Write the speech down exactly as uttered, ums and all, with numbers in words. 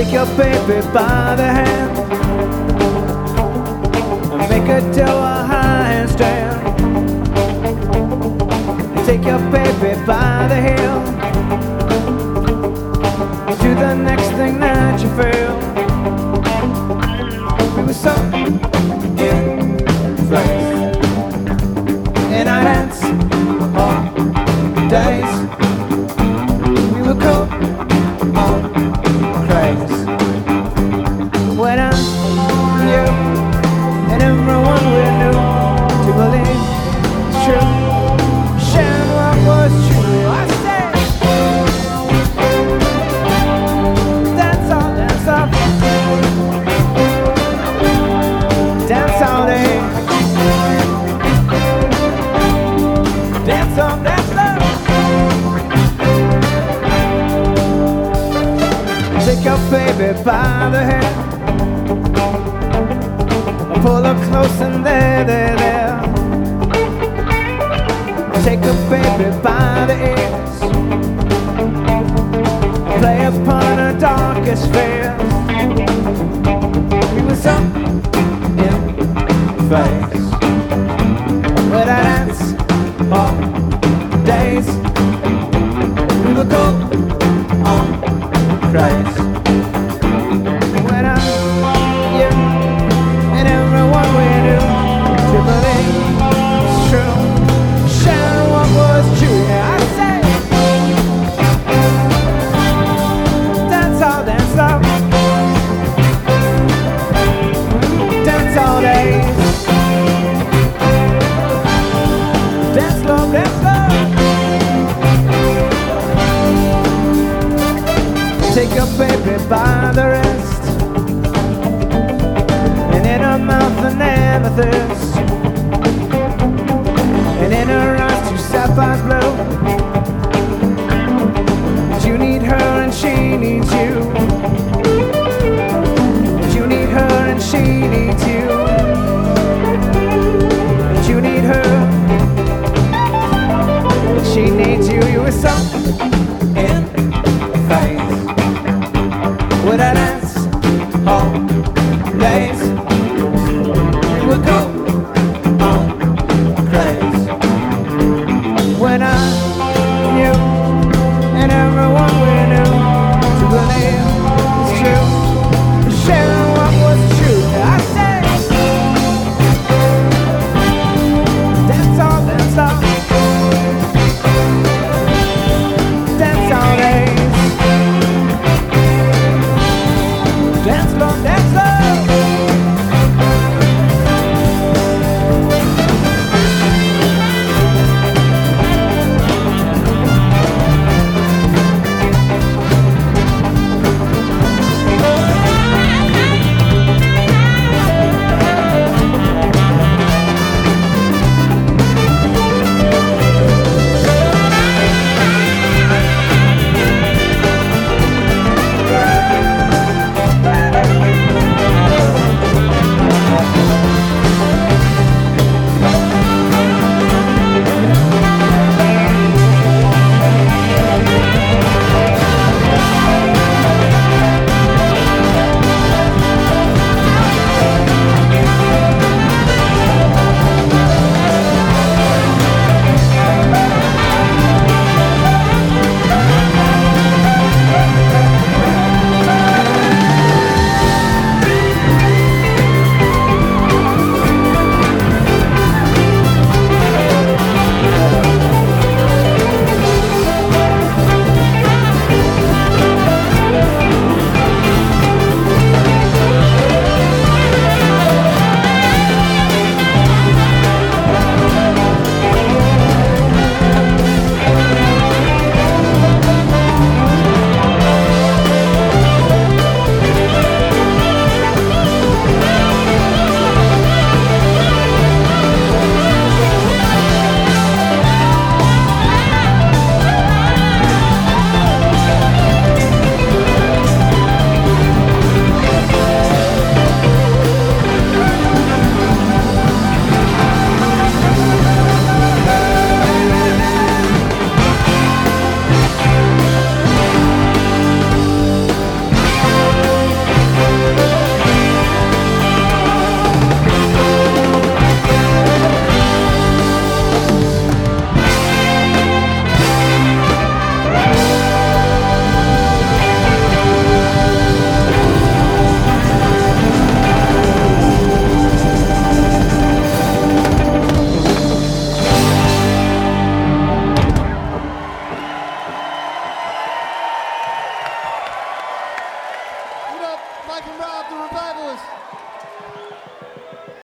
Take your baby by the hand and make her do a handstand. Take your baby by the heel, do the next thing that you feel. We were so in place in our hands all days. We were cool on craze when I, you, and everyone we knew to believe it's true. Sharing what was true. I said, dance all, dance all, dance all day, dance on, dance love. Take your baby by the hand, pull her close and there, there, there. Take a baby by the ears, play upon her darkest fears. We were so in phase with our dance all days. We were cool on craze when I, you, and everyone we knew to believe it's true. Share what was true. Yeah, I say, dance all, dance love, dance all days, dance love, dance love. Take your baby by